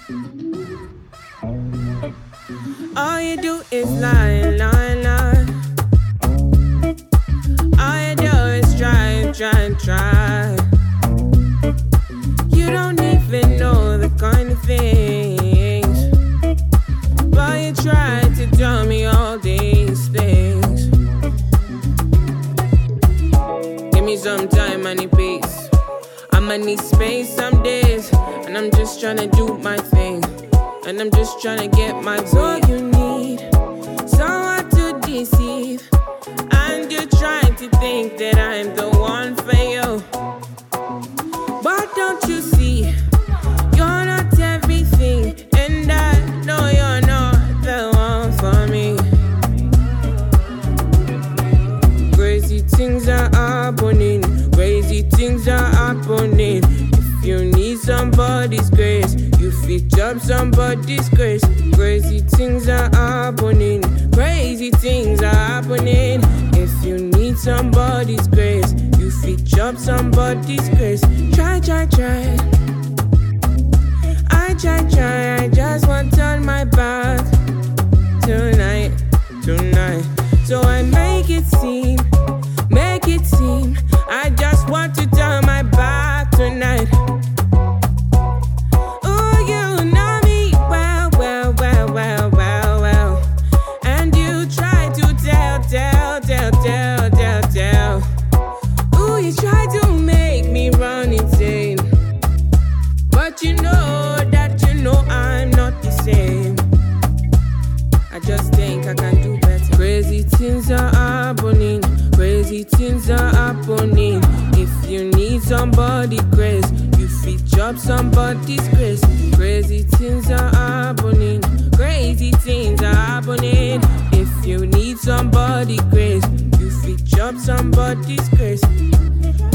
All you do is lie, lie, lie. All you do is try, try, try. You don't even know the kind of things, but you try to tell me all these things. Give me some time, I need peace. I'ma need space some days, and I'm just tryna do my thing, and I'm just tryna get my way. So you need someone to deceive, and you're trying to think that I'm the one for you. But don't you see, you're not everything, and I know you're not the one for me. Crazy things are happening, crazy things are happening. If you need somebody's grace, you fit up somebody's grace. Crazy things are happening, crazy things are happening. If you need somebody's grace, you fit up somebody's grace. Try, try, try. I try, try, I just want to turn my back tonight, tonight. So I make it seem, I just want to turn my back tonight. Oh, you know me well, well, well, well, well, well. And you try to tell. Ooh, you try to make me run insane, but you know that I'm not the same. I just think I can do better. Crazy things are happening, crazy things are happening. If you need somebody's grace, you fit up somebody's grace. Crazy things are happening, crazy things are happening. If you need somebody's grace, you fit up somebody's grace.